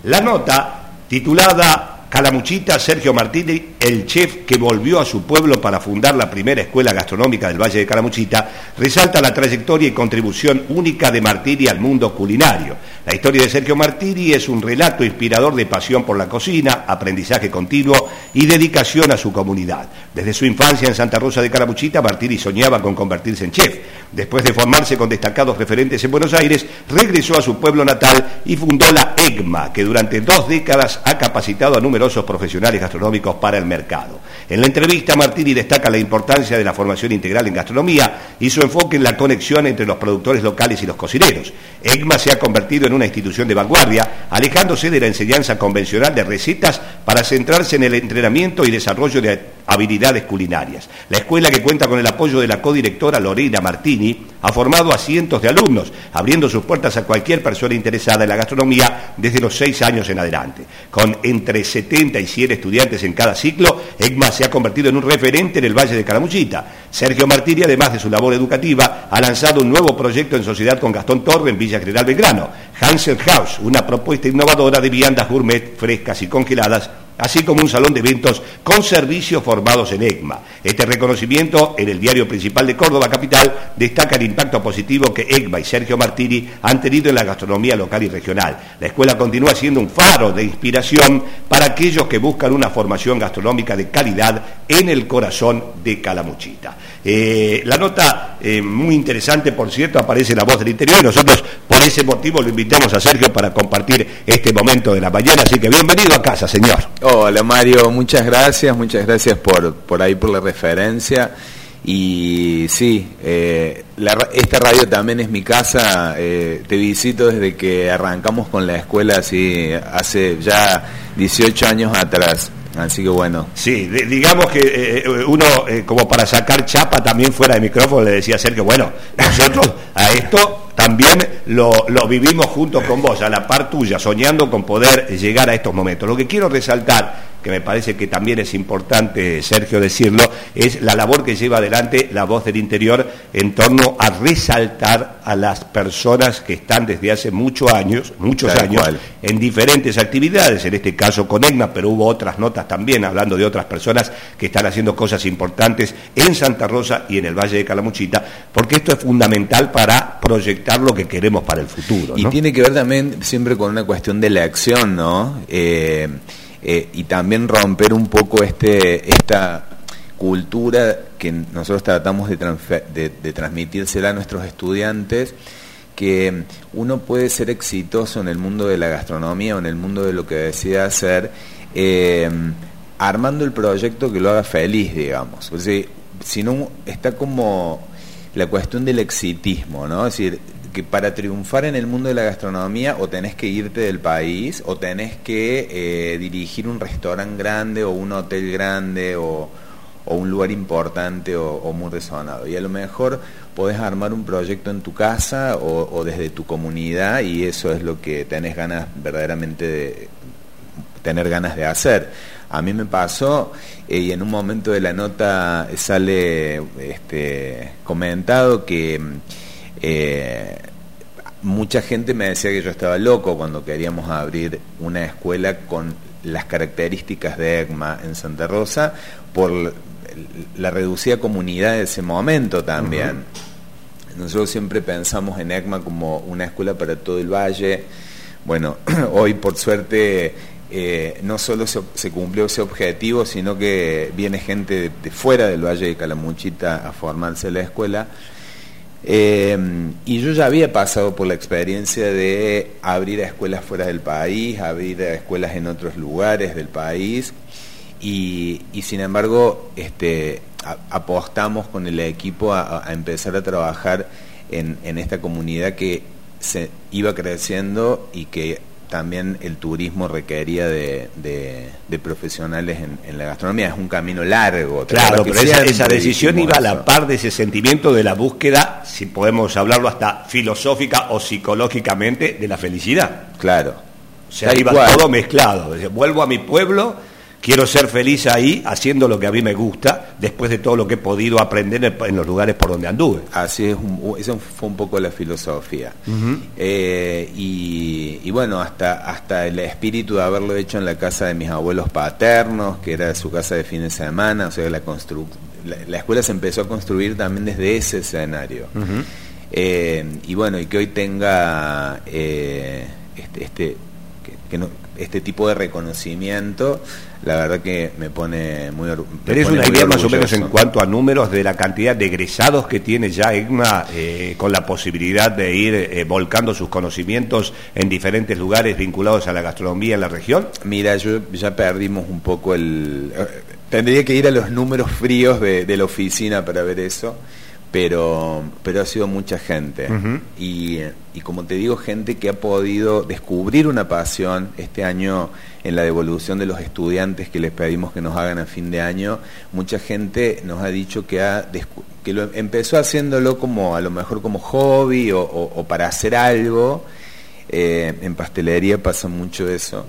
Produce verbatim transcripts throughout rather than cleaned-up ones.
La nota, titulada Calamuchita, Sergio Martini, el chef que volvió a su pueblo para fundar la primera escuela gastronómica del Valle de Calamuchita, resalta la trayectoria y contribución única de Martini al mundo culinario. La historia de Sergio Martini es un relato inspirador de pasión por la cocina, aprendizaje continuo y dedicación a su comunidad. Desde su infancia en Santa Rosa de Calamuchita, Martini soñaba con convertirse en chef. Después de formarse con destacados referentes en Buenos Aires, regresó a su pueblo natal y fundó la EGMA, que durante dos décadas ha capacitado a numerosos profesionales gastronómicos para el mercado. En la entrevista, Martini destaca la importancia de la formación integral en gastronomía y su enfoque en la conexión entre los productores locales y los cocineros. EGMA se ha convertido en una institución de vanguardia, alejándose de la enseñanza convencional de recetas para centrarse en el entrenamiento y desarrollo de habilidades culinarias. La escuela, que cuenta con el apoyo de la codirectora Lorena Martini, ha formado a cientos de alumnos, abriendo sus puertas a cualquier persona interesada en la gastronomía desde los seis años en adelante. Con entre setenta y cien estudiantes en cada ciclo, EGMA se ha convertido en un referente en el Valle de Calamuchita. Sergio Martini, además de su labor educativa, ha lanzado un nuevo proyecto en sociedad con Gastón Torre en Villa General Belgrano, Hansel House, una propuesta innovadora de viandas gourmet frescas y congeladas, así como un salón de eventos con servicios formados en EGMA. Este reconocimiento en el diario principal de Córdoba capital destaca el impacto positivo que EGMA y Sergio Martini han tenido en la gastronomía local y regional. La escuela continúa siendo un faro de inspiración para aquellos que buscan una formación gastronómica de calidad en el corazón de Calamuchita. Eh, la nota, eh, muy interesante, por cierto, aparece la voz del interior, y nosotros por ese motivo lo invitamos a Sergio para compartir este momento de la mañana, así que bienvenido a casa, señor. Hola Mario, muchas gracias, muchas gracias por, por ahí por la referencia. Y sí, eh, la, esta radio también es mi casa, eh, te visito desde que arrancamos con la escuela, así, hace ya dieciocho años atrás. Así que bueno. Sí, de, digamos que eh, uno, eh, como para sacar chapa también fuera de micrófono, le decía a Sergio, bueno, nosotros a esto también lo, lo vivimos junto con vos, a la par tuya, soñando con poder llegar a estos momentos. Lo que quiero resaltar, que me parece que también es importante, Sergio, decirlo, es la labor que lleva adelante la voz del interior en torno a resaltar a las personas que están desde hace muchos años, muchos Tal años, cual. en diferentes actividades, en este caso con EGMA, pero hubo otras notas también hablando de otras personas que están haciendo cosas importantes en Santa Rosa y en el Valle de Calamuchita, porque esto es fundamental para proyectar lo que queremos para el futuro, ¿no? Y tiene que ver también siempre con una cuestión de la acción, ¿no? Eh, eh, y también romper un poco este esta cultura que nosotros tratamos de, transfer, de, de transmitírsela a nuestros estudiantes, que uno puede ser exitoso en el mundo de la gastronomía o en el mundo de lo que decida hacer, eh, armando el proyecto que lo haga feliz, digamos. O sea, si no, está como la cuestión del exitismo, ¿no? Es decir, que para triunfar en el mundo de la gastronomía o tenés que irte del país o tenés que eh, dirigir un restaurante grande o un hotel grande o, o un lugar importante o, o muy resonado. Y a lo mejor podés armar un proyecto en tu casa o, o desde tu comunidad, y eso es lo que tenés ganas verdaderamente de tener ganas de hacer. A mí me pasó, eh, y en un momento de la nota sale este, comentado que eh, mucha gente me decía que yo estaba loco cuando queríamos abrir una escuela con las características de EGMA en Santa Rosa por la reducida comunidad de ese momento también. Uh-huh. Nosotros siempre pensamos en EGMA como una escuela para todo el valle. Bueno, hoy por suerte eh, no solo se, se cumplió ese objetivo, sino que viene gente de, de fuera del Valle de Calamuchita a formarse en la escuela. Eh, y yo ya había pasado por la experiencia de abrir a escuelas fuera del país, abrir a escuelas en otros lugares del país, y, y sin embargo este, a, apostamos con el equipo a, a empezar a trabajar en, en esta comunidad que se iba creciendo y que también el turismo requería de, de, de profesionales en, en la gastronomía. Es un camino largo. Claro, pero esa, esa decisión iba a la par de ese sentimiento de la búsqueda, si podemos hablarlo hasta filosófica o psicológicamente, de la felicidad. Claro. O sea, iba igual. Todo mezclado. Vuelvo a mi pueblo, quiero ser feliz ahí, haciendo lo que a mí me gusta, después de todo lo que he podido aprender en, en los lugares por donde anduve. Así es, un, esa fue un poco la filosofía. Uh-huh. eh, y, y bueno, hasta, hasta el espíritu de haberlo hecho en la casa de mis abuelos paternos, que era su casa de fin de semana, o sea, la, constru- la, la escuela se empezó a construir también desde ese escenario. Uh-huh. eh, y bueno, y que hoy tenga eh, este... este que, que no, este tipo de reconocimiento, la verdad que me pone muy orgulloso. ¿Tenés una idea más o menos en cuanto a números de la cantidad de egresados que tiene ya ECMA eh, con la posibilidad de ir eh, volcando sus conocimientos en diferentes lugares vinculados a la gastronomía en la región? Mira, yo ya perdimos un poco el... Eh, tendría que ir a los números fríos de, de la oficina para ver eso, pero pero ha sido mucha gente. Uh-huh. y, y como te digo, gente que ha podido descubrir una pasión. Este año, en la devolución de los estudiantes que les pedimos que nos hagan a fin de año, mucha gente nos ha dicho que ha descu- que lo empezó haciéndolo como a lo mejor como hobby o, o, o para hacer algo. Eh, en pastelería pasa mucho eso,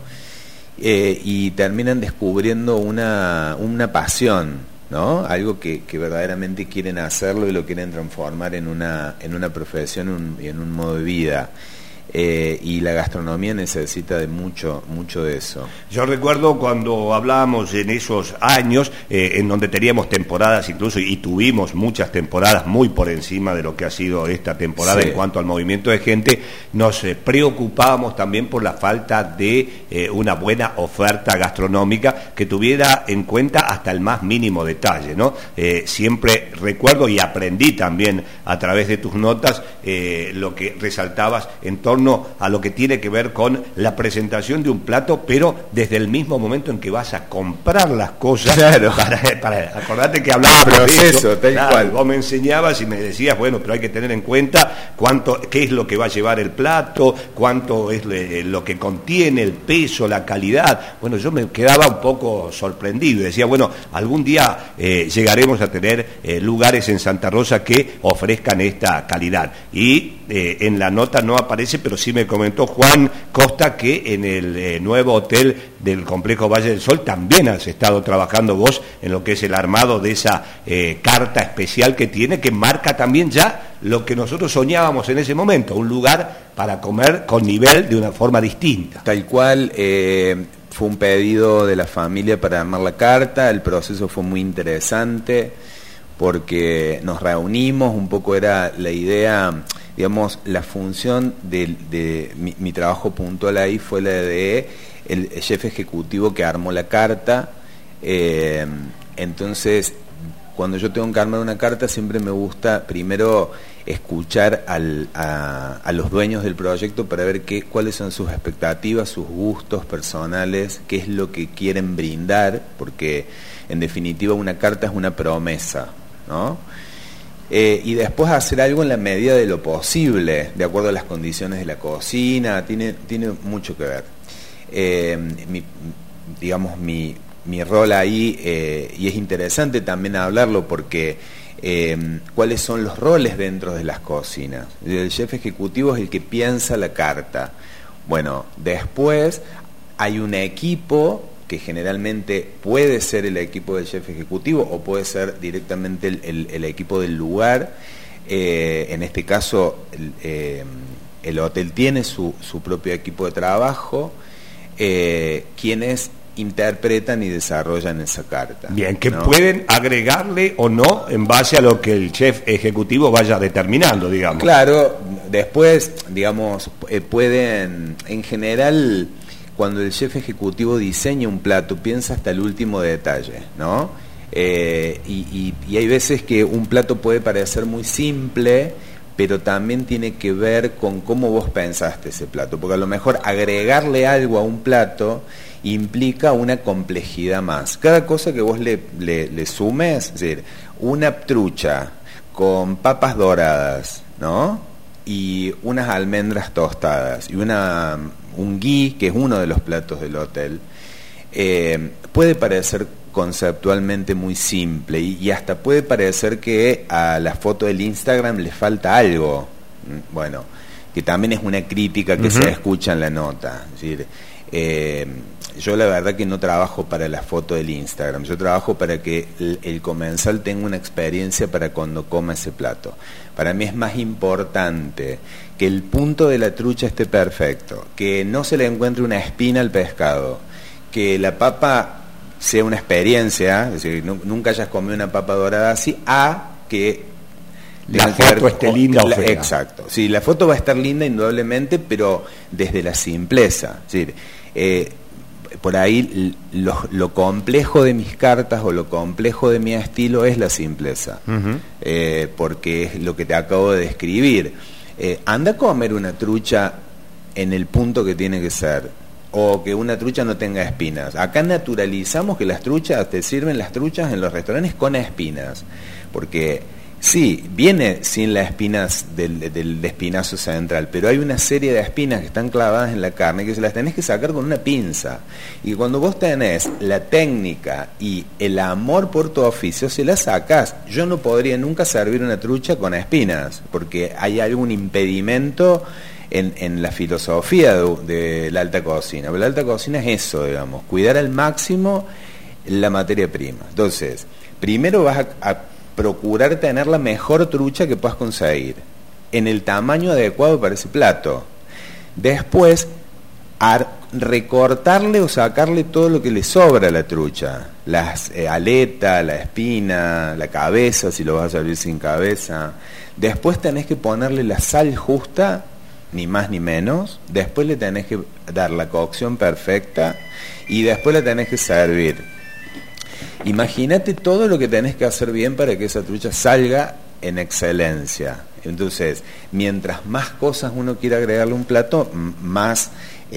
eh, y terminan descubriendo una, una pasión, ¿no? Algo que, que verdaderamente quieren hacerlo y lo quieren transformar en una en una profesión y en un modo de vida. Eh, y la gastronomía necesita de mucho mucho de eso. Yo recuerdo cuando hablábamos en esos años eh, en donde teníamos temporadas incluso, y tuvimos muchas temporadas muy por encima de lo que ha sido esta temporada, sí, en cuanto al movimiento de gente, nos eh, preocupábamos también por la falta de eh, una buena oferta gastronómica que tuviera en cuenta hasta el más mínimo detalle, ¿no? Eh, siempre recuerdo y aprendí también a través de tus notas eh, lo que resaltabas en torno a lo que tiene que ver con la presentación de un plato, pero desde el mismo momento en que vas a comprar las cosas. Claro. Para, para, acordate que hablábamos de eso. Tal claro, cual. Vos me enseñabas y me decías, bueno, pero hay que tener en cuenta cuánto, qué es lo que va a llevar el plato, cuánto es le, lo que contiene, el peso, la calidad. Bueno, yo me quedaba un poco sorprendido. Decía, bueno, algún día eh, llegaremos a tener eh, lugares en Santa Rosa que ofrezcan esta calidad. Y eh, en la nota no aparece, pero sí me comentó Juan Costa que en el eh, nuevo hotel del complejo Valle del Sol también has estado trabajando vos en lo que es el armado de esa eh, carta especial que tiene, que marca también ya lo que nosotros soñábamos en ese momento, un lugar para comer con nivel de una forma distinta. Tal cual. eh, fue un pedido de la familia para armar la carta. El proceso fue muy interesante porque nos reunimos, un poco era la idea, digamos, la función de, de mi, mi trabajo puntual ahí fue la de el chef ejecutivo que armó la carta. Eh, entonces, cuando yo tengo que armar una carta, siempre me gusta primero escuchar al, a, a los dueños del proyecto para ver qué, cuáles son sus expectativas, sus gustos personales, qué es lo que quieren brindar, porque en definitiva una carta es una promesa, ¿no? Eh, y después hacer algo en la medida de lo posible, de acuerdo a las condiciones de la cocina, tiene, tiene mucho que ver. Eh, mi, digamos, mi, mi rol ahí, eh, y es interesante también hablarlo porque eh, cuáles son los roles dentro de las cocinas. El chef ejecutivo es el que piensa la carta. Bueno, después hay un equipo que generalmente puede ser el equipo del chef ejecutivo o puede ser directamente el, el, el equipo del lugar. Eh, en este caso, el, eh, el hotel tiene su, su propio equipo de trabajo, eh, quienes interpretan y desarrollan esa carta. Bien, que ¿no? pueden agregarle o no en base a lo que el chef ejecutivo vaya determinando, digamos. Claro, después, digamos, eh, pueden, en general, cuando el chef ejecutivo diseña un plato, piensa hasta el último detalle, ¿no? Eh, y, y, y hay veces que un plato puede parecer muy simple, pero también tiene que ver con cómo vos pensaste ese plato, porque a lo mejor agregarle algo a un plato implica una complejidad más. Cada cosa que vos le, le, le sumes, es decir, una trucha con papas doradas, ¿no? Y unas almendras tostadas y una un gui, que es uno de los platos del hotel, eh, puede parecer conceptualmente muy simple y, y hasta puede parecer que a la foto del Instagram le falta algo. Bueno, que también es una crítica que uh-huh. se escucha en la nota. Es decir, Eh, yo la verdad que no trabajo para la foto del Instagram, yo trabajo para que el, el comensal tenga una experiencia para cuando coma ese plato. Para mí es más importante que el punto de la trucha esté perfecto, que no se le encuentre una espina al pescado, que la papa sea una experiencia, es decir, no, nunca hayas comido una papa dorada así, a que la foto esté linda o fea. Exacto, sí, la foto va a estar linda indudablemente, pero desde la simpleza, es decir, eh, por ahí lo, lo complejo de mis cartas o lo complejo de mi estilo es la simpleza, uh-huh. eh, porque es lo que te acabo de describir. Eh, anda a comer una trucha en el punto que tiene que ser, o que una trucha no tenga espinas. Acá naturalizamos que las truchas, te sirven las truchas en los restaurantes con espinas, porque sí, viene sin las espinas del, del espinazo central, pero hay una serie de espinas que están clavadas en la carne que se las tenés que sacar con una pinza. Y cuando vos tenés la técnica y el amor por tu oficio, se las sacás. Yo no podría nunca servir una trucha con espinas, porque hay algún impedimento en, en la filosofía de, de la alta cocina. Pero la alta cocina es eso, digamos, cuidar al máximo la materia prima. Entonces, primero vas a, a procurar tener la mejor trucha que puedas conseguir, en el tamaño adecuado para ese plato. Después, ar- recortarle o sacarle todo lo que le sobra a la trucha, las eh, aletas, la espina, la cabeza, si lo vas a servir sin cabeza. Después tenés que ponerle la sal justa, ni más ni menos. Después le tenés que dar la cocción perfecta y después la tenés que servir. Imagínate todo lo que tenés que hacer bien para que esa trucha salga en excelencia. Entonces, mientras más cosas uno quiera agregarle a un plato, m- más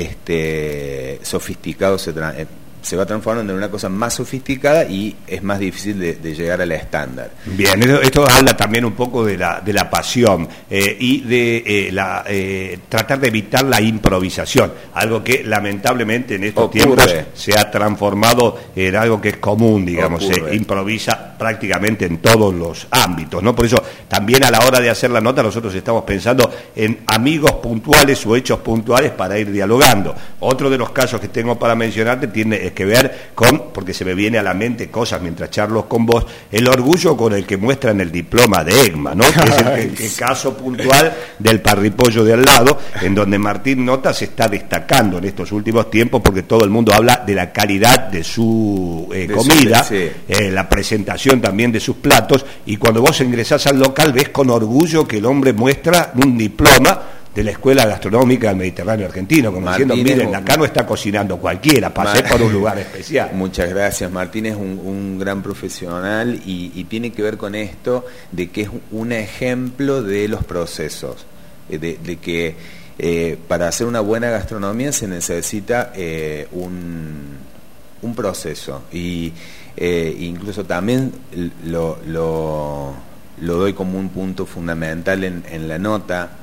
este, sofisticado se, tra- eh, se va transformando en una cosa más sofisticada y es más difícil de, de llegar al estándar. Bien, esto, esto habla también un poco de la, de la pasión eh, y de eh, la, eh, tratar de evitar la improvisación, algo que lamentablemente en estos Ocurre. tiempos se ha transformado en algo que es común, digamos, Ocurre. se improvisa prácticamente en todos los ámbitos, ¿no? Por eso también a la hora de hacer la nota nosotros estamos pensando en amigos puntuales o hechos puntuales para ir dialogando. Otro de los casos que tengo para mencionarte tiene que ver con, porque se me viene a la mente cosas mientras charlo con vos, el orgullo con el que muestran el diploma de ECMA, ¿no? Que es el, el, el caso puntual del parripollo de al lado, en donde Martín Nota se está destacando en estos últimos tiempos porque todo el mundo habla de la calidad de su eh, de comida, su, sí. eh, la presentación también de sus platos, y cuando vos ingresás al local ves con orgullo que el hombre muestra un diploma de la Escuela Gastronómica del Mediterráneo Argentino, como Martín diciendo, miren, un... acá no está cocinando cualquiera, pasé Mar... por un lugar especial. Muchas gracias, Martín es un, un gran profesional y, y tiene que ver con esto de que es un ejemplo de los procesos, de, de que eh, para hacer una buena gastronomía se necesita eh, un, un proceso, y eh, incluso también lo, lo, lo doy como un punto fundamental en, en la nota,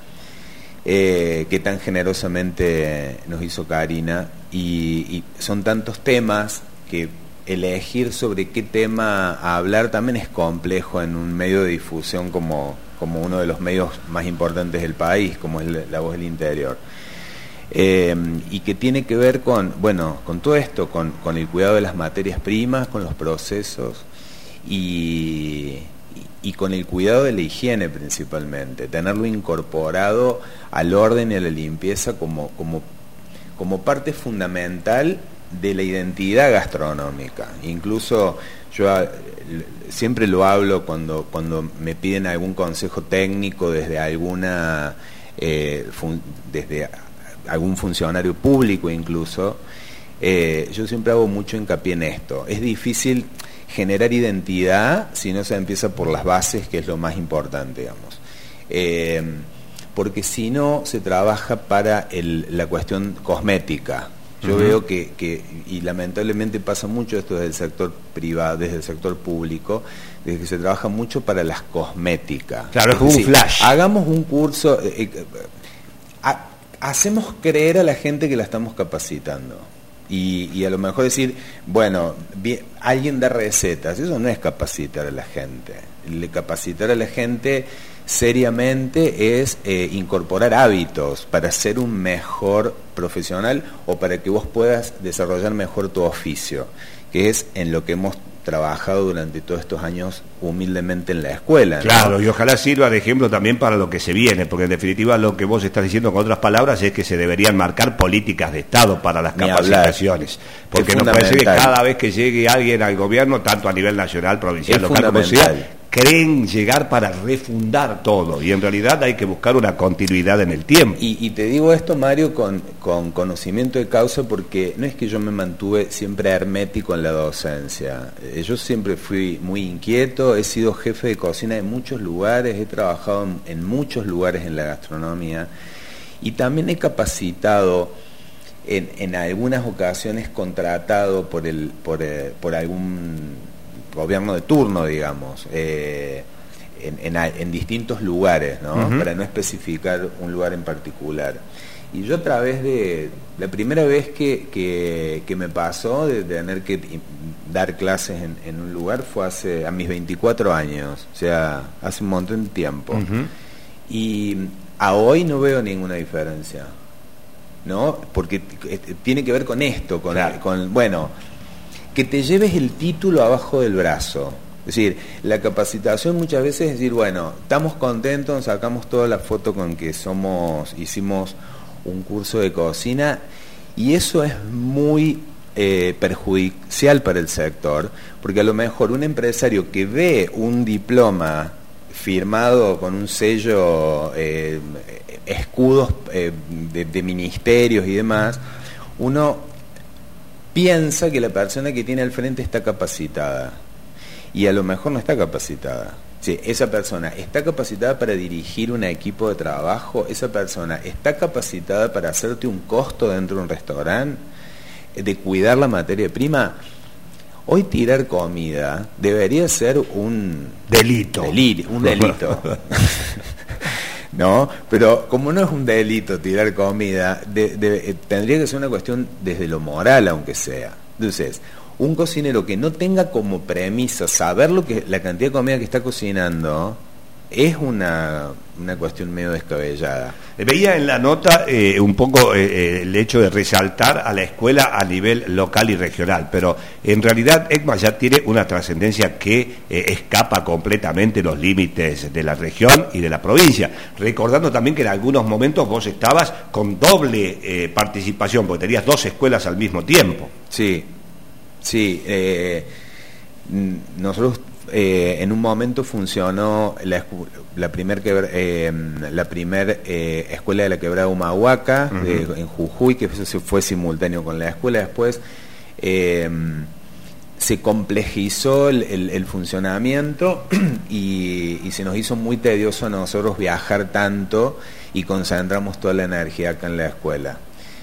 Eh, que tan generosamente nos hizo Karina, y, y son tantos temas que elegir sobre qué tema hablar también es complejo en un medio de difusión como, como uno de los medios más importantes del país, como es La, la Voz del Interior, eh, y que tiene que ver con, bueno, con todo esto, con, con el cuidado de las materias primas, con los procesos y... y con el cuidado de la higiene principalmente, tenerlo incorporado al orden y a la limpieza como, como, como parte fundamental de la identidad gastronómica. Incluso yo siempre lo hablo cuando, cuando me piden algún consejo técnico desde alguna eh, fun, desde algún funcionario público incluso, eh, yo siempre hago mucho hincapié en esto. Es difícil generar identidad si no se empieza por las bases, que es lo más importante, digamos. Eh, porque si no, se trabaja para el, la cuestión cosmética. Yo uh-huh. veo que, que, y lamentablemente pasa mucho esto desde el sector privado, desde el sector público, desde que se trabaja mucho para las cosméticas. Claro, es como un flash. Hagamos un curso, eh, eh, ha, hacemos creer a la gente que la estamos capacitando. Y, y a lo mejor decir, bueno, bien, alguien da recetas, eso no es capacitar a la gente. Le capacitar a la gente seriamente es eh, incorporar hábitos para ser un mejor profesional o para que vos puedas desarrollar mejor tu oficio, que es en lo que hemos trabajado durante todos estos años humildemente en la escuela, ¿no? Claro, y ojalá sirva de ejemplo también para lo que se viene, porque en definitiva lo que vos estás diciendo con otras palabras es que se deberían marcar políticas de Estado para las Ni capacitaciones, hablar. porque Es no puede ser que fundamental. cada vez que llegue alguien al gobierno, tanto a nivel nacional, provincial, Es local, como fundamental. sea, creen llegar para refundar todo, y en realidad hay que buscar una continuidad en el tiempo. Y, y te digo esto, Mario, con, con conocimiento de causa, porque no es que yo me mantuve siempre hermético en la docencia. Eh, yo siempre fui muy inquieto, he sido jefe de cocina en muchos lugares, he trabajado en, en muchos lugares en la gastronomía, y también he capacitado, en, en algunas ocasiones contratado por, el, por, eh, por algún gobierno de turno, digamos, eh, en, en, en distintos lugares, ¿no? Uh-huh. Para no especificar un lugar en particular. Y yo a través de la primera vez que, que, que me pasó de, de tener que dar clases en, en un lugar fue hace a mis veinticuatro años, o sea, hace un montón de tiempo. Uh-huh. Y a hoy no veo ninguna diferencia, ¿no? Porque tiene que ver con esto, con, claro. con bueno, que te lleves el título abajo del brazo. Es decir, la capacitación muchas veces es decir, bueno, estamos contentos, sacamos toda la foto con que somos, hicimos un curso de cocina, y eso es muy eh, perjudicial para el sector, porque a lo mejor un empresario que ve un diploma firmado con un sello, eh, escudos eh, de, de ministerios y demás, uno piensa que la persona que tiene al frente está capacitada, y a lo mejor no está capacitada. Sí, esa persona está capacitada para dirigir un equipo de trabajo, esa persona está capacitada para hacerte un costo dentro de un restaurante, de cuidar la materia prima. Hoy tirar comida debería ser un delito. Delito, un delito. ¿No? Pero como no es un delito tirar comida, de, de, tendría que ser una cuestión desde lo moral, aunque sea. Entonces, un cocinero que no tenga como premisa saber lo que la cantidad de comida que está cocinando es una, una cuestión medio descabellada. Veía en la nota eh, un poco eh, el hecho de resaltar a la escuela a nivel local y regional, pero en realidad ECMA ya tiene una trascendencia que eh, escapa completamente los límites de la región y de la provincia, recordando también que en algunos momentos vos estabas con doble eh, participación, porque tenías dos escuelas al mismo tiempo. Sí, sí, eh, nosotros Eh, en un momento funcionó la, la primer quebra, eh, la primer eh, escuela de la quebrada Humahuaca, uh-huh. de, en Jujuy, que eso fue simultáneo con la escuela. Después eh, se complejizó el, el, el funcionamiento y, y se nos hizo muy tedioso a nosotros viajar tanto, y concentramos toda la energía acá en la escuela.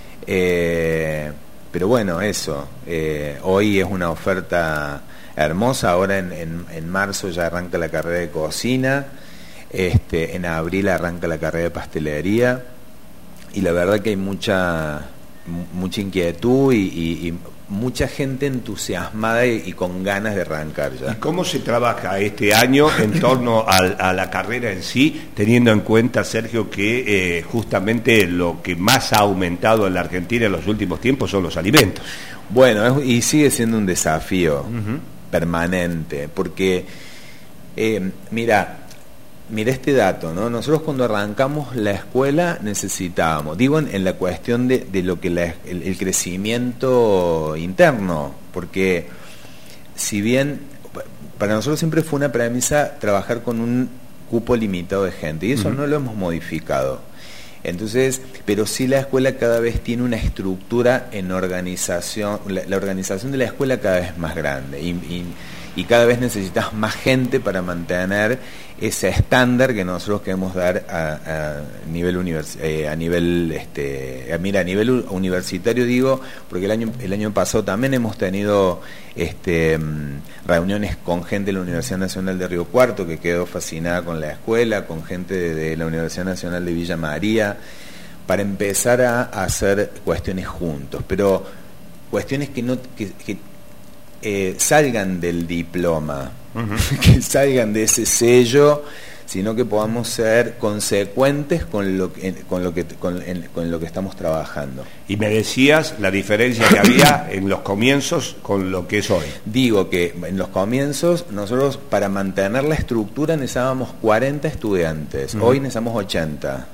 Eh, pero bueno, eso, eh, hoy es una oferta hermosa. Ahora en, en, en marzo ya arranca la carrera de cocina, este, en abril arranca la carrera de pastelería, y la verdad que hay mucha mucha inquietud y, y, y mucha gente entusiasmada y, y con ganas de arrancar ya. ¿Y cómo se trabaja este año en torno a, a la carrera en sí, teniendo en cuenta, Sergio, que eh, justamente lo que más ha aumentado en la Argentina en los últimos tiempos son los alimentos? Bueno, es, y sigue siendo un desafío uh-huh. permanente, porque eh, mira, mira este dato, ¿no? Nosotros cuando arrancamos la escuela necesitábamos, digo en, en la cuestión de, de lo que la, el, el crecimiento interno, porque si bien para nosotros siempre fue una premisa trabajar con un cupo limitado de gente, y eso uh-huh. no lo hemos modificado. Entonces, pero sí la escuela cada vez tiene una estructura en organización, la, la organización de la escuela cada vez es más grande, y, y, y cada vez necesitas más gente para mantener ese estándar que nosotros queremos dar a, a nivel univers, eh, a nivel este a, mira a nivel universitario, digo, porque el año el año pasado también hemos tenido este reuniones con gente de la Universidad Nacional de Río Cuarto, que quedó fascinada con la escuela, con gente de, de la Universidad Nacional de Villa María, para empezar a, a hacer cuestiones juntos, pero cuestiones que no que, que eh, salgan del diploma, uh-huh. que salgan de ese sello, sino que podamos ser consecuentes con lo que, con lo que, con, en, con lo que estamos trabajando. Y me decías la diferencia que había en los comienzos con lo que es hoy. Digo que en los comienzos nosotros para mantener la estructura necesitábamos cuarenta estudiantes, uh-huh. Hoy necesitamos ochenta.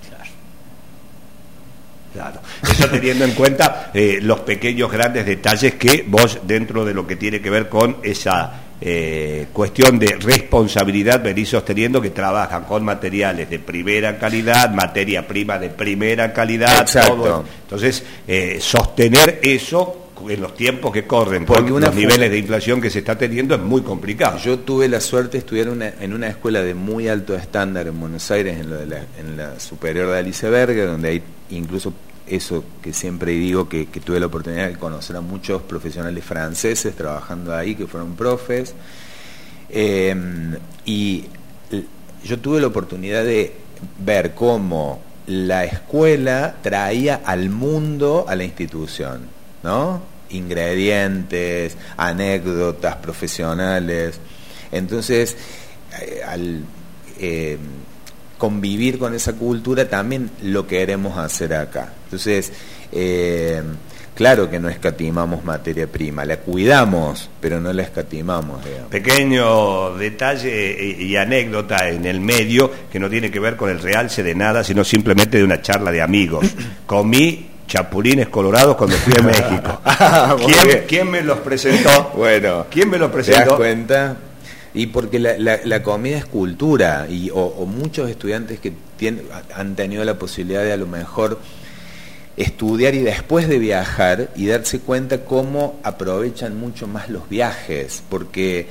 Claro, eso teniendo en cuenta eh, los pequeños grandes detalles que vos, dentro de lo que tiene que ver con esa eh, cuestión de responsabilidad, venís sosteniendo que trabajan con materiales de primera calidad, materia prima de primera calidad. Exacto. Todo. Entonces, eh, sostener eso en los tiempos que corren, porque con una los niveles de inflación que se está teniendo, es muy complicado. Yo tuve la suerte de estudiar una, en una escuela de muy alto estándar en Buenos Aires, en, lo de la, en la superior de Alice Berger, donde hay incluso eso que siempre digo, que, que tuve la oportunidad de conocer a muchos profesionales franceses trabajando ahí, que fueron profes, eh, y yo tuve la oportunidad de ver cómo la escuela traía al mundo a la institución, ¿no? Ingredientes, anécdotas profesionales. Entonces, eh, al eh, convivir con esa cultura también lo queremos hacer acá. Entonces, eh, claro que no escatimamos materia prima, la cuidamos, pero no la escatimamos, digamos. Pequeño detalle y anécdota en el medio que no tiene que ver con el realce de nada, sino simplemente de una charla de amigos. Comí chapulines colorados cuando fui a México. ¿Quién, ¿Quién me los presentó? Bueno, ¿quién me los presentó? ¿Te das cuenta? Y porque la, la, la comida es cultura, y o, o muchos estudiantes que tienen, han tenido la posibilidad de a lo mejor estudiar y después de viajar y darse cuenta cómo aprovechan mucho más los viajes, porque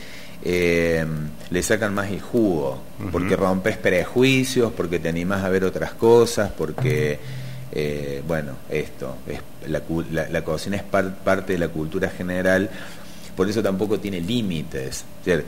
eh, le sacan más el jugo, uh-huh. Porque rompes prejuicios, porque te animás a ver otras cosas, porque... Eh, bueno, esto, es la, la, la cocina es par, parte de la cultura general, por eso tampoco tiene límites.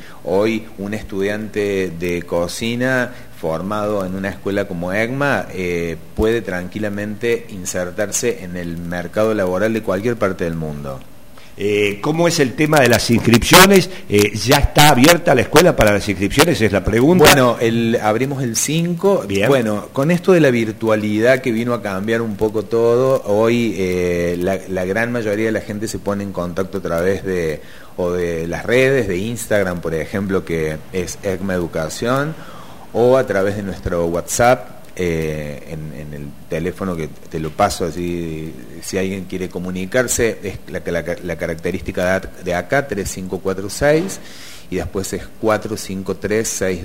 Hoy un estudiante de cocina formado en una escuela como EGMA eh, puede tranquilamente insertarse en el mercado laboral de cualquier parte del mundo. Eh, ¿Cómo es el tema de las inscripciones? Eh, ¿Ya está abierta la escuela para las inscripciones? Es la pregunta. Bueno, el, abrimos el cinco. Bien. Bueno, con esto de la virtualidad que vino a cambiar un poco todo, hoy eh, la, la gran mayoría de la gente se pone en contacto a través de o de las redes, de Instagram, por ejemplo, que es EGMA Educación, o a través de nuestro WhatsApp. Eh, en, en el teléfono que te lo paso, así si alguien quiere comunicarse, es la, la, la característica de acá, tres cinco cuatro seis, y después es cuatro cinco tres seis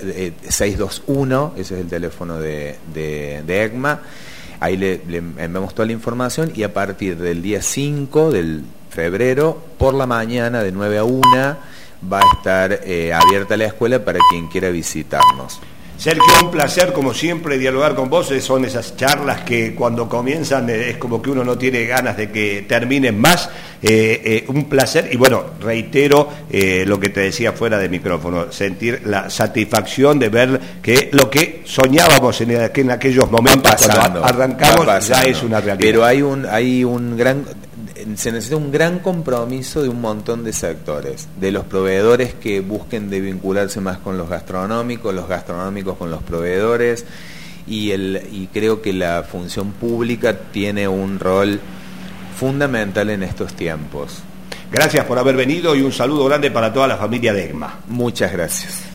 dos uno, ese es el teléfono de, de, de EGMA. Ahí le, le enviamos toda la información, y a partir del día cinco de febrero, por la mañana de nueve a una, va a estar eh, abierta la escuela para quien quiera visitarnos. Sergio, un placer como siempre dialogar con vos. Son esas charlas que cuando comienzan eh, es como que uno no tiene ganas de que terminen más. Eh, eh, un placer, y bueno, reitero eh, lo que te decía fuera de micrófono, sentir la satisfacción de ver que lo que soñábamos en, en aquellos momentos pasando, cuando arrancamos ya es una realidad. Pero hay un, hay un gran... se necesita un gran compromiso de un montón de sectores, de los proveedores que busquen de vincularse más con los gastronómicos, los gastronómicos con los proveedores, y, el, y creo que la función pública tiene un rol fundamental en estos tiempos. Gracias por haber venido y un saludo grande para toda la familia de EGMA. Muchas gracias.